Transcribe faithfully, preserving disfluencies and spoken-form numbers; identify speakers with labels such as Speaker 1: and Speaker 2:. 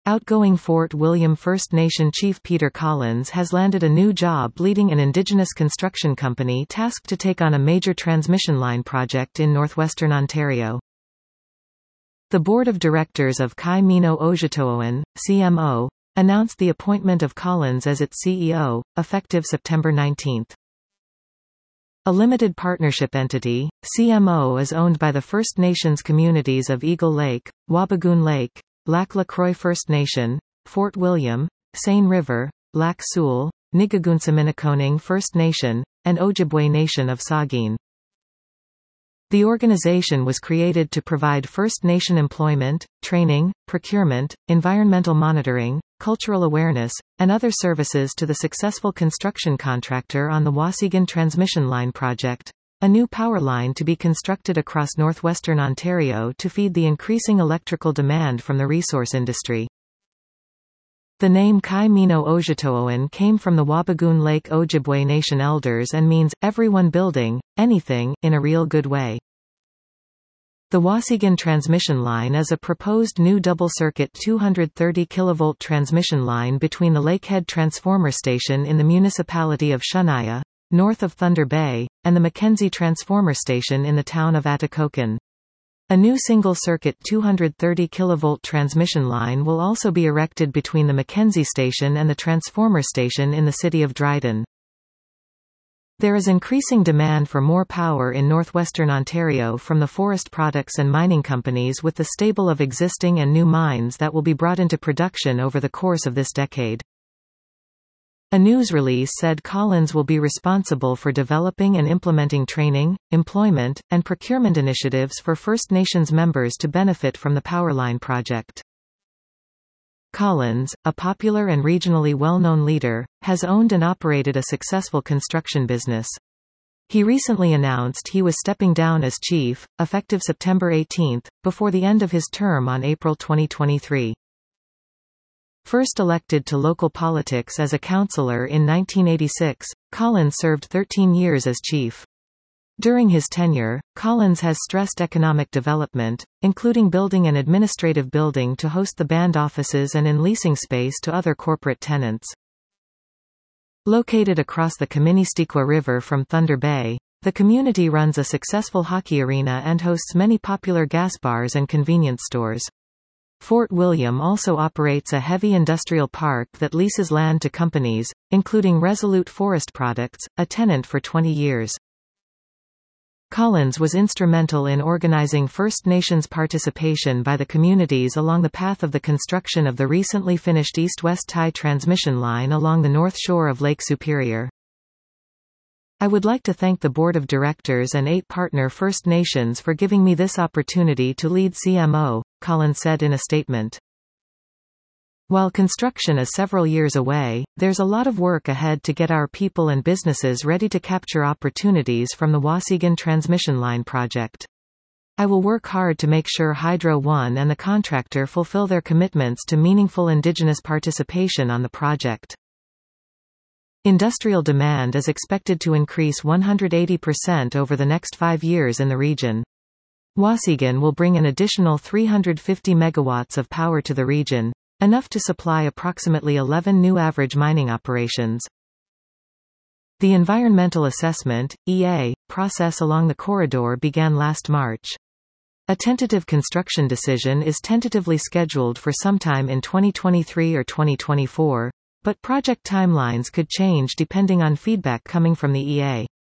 Speaker 1: Outgoing Fort William First Nation Chief Peter Collins has landed a new job leading an Indigenous construction company tasked to take on a major transmission line project in northwestern Ontario. The Board of Directors of Kai Mino Ojitowan, C M O, announced the appointment of Collins as its C E O, effective September nineteenth. A limited partnership entity, C M O is owned by the First Nations communities of Eagle Lake, Wabigoon Lake, Lac La Croix First Nation, Fort William, Seine River, Lac Seul, Nigagoonsaminikoning First Nation, and Ojibwe Nation of Saugeen. The organization was created to provide First Nation employment, training, procurement, environmental monitoring, cultural awareness, and other services to the successful construction contractor on the Waasigan Transmission Line project, a new power line to be constructed across northwestern Ontario to feed the increasing electrical demand from the resource industry. The name Kai Mino Ojitowan came from the Wabigoon Lake Ojibwe Nation elders and means, everyone building, anything, in a real good way. The Waasigan transmission line is a proposed new double-circuit two hundred thirty kilovolt transmission line between the Lakehead Transformer Station in the municipality of Shunaya, north of Thunder Bay, and the Mackenzie Transformer Station in the town of Atikokan. A new single-circuit two hundred thirty kilovolt transmission line will also be erected between the Mackenzie Station and the Transformer Station in the city of Dryden. There is increasing demand for more power in northwestern Ontario from the forest products and mining companies, with the stable of existing and new mines that will be brought into production over the course of this decade. A news release said Collins will be responsible for developing and implementing training, employment, and procurement initiatives for First Nations members to benefit from the Powerline project. Collins, a popular and regionally well-known leader, has owned and operated a successful construction business. He recently announced he was stepping down as chief, effective September eighteenth, before the end of his term on April twenty twenty-three. First elected to local politics as a councillor in nineteen eighty-six, Collins served thirteen years as chief. During his tenure, Collins has stressed economic development, including building an administrative building to host the band offices and in leasing space to other corporate tenants. Located across the Kaministiquia River from Thunder Bay, the community runs a successful hockey arena and hosts many popular gas bars and convenience stores. Fort William also operates a heavy industrial park that leases land to companies, including Resolute Forest Products, a tenant for twenty years. Collins was instrumental in organizing First Nations participation by the communities along the path of the construction of the recently finished East-West Tie transmission line along the north shore of Lake Superior. I would like to thank the Board of Directors and eight partner First Nations for giving me this opportunity to lead C M O, Collins said in a statement. While construction is several years away, there's a lot of work ahead to get our people and businesses ready to capture opportunities from the Waasigan Transmission Line project. I will work hard to make sure Hydro One and the contractor fulfill their commitments to meaningful Indigenous participation on the project. Industrial demand is expected to increase one hundred eighty percent over the next five years in the region. Waasigan will bring an additional three hundred fifty megawatts of power to the region, enough to supply approximately eleven new average mining operations. The environmental assessment, E A, process along the corridor began last March. A tentative construction decision is tentatively scheduled for sometime in twenty twenty-three or twenty twenty-four, but project timelines could change depending on feedback coming from the E A.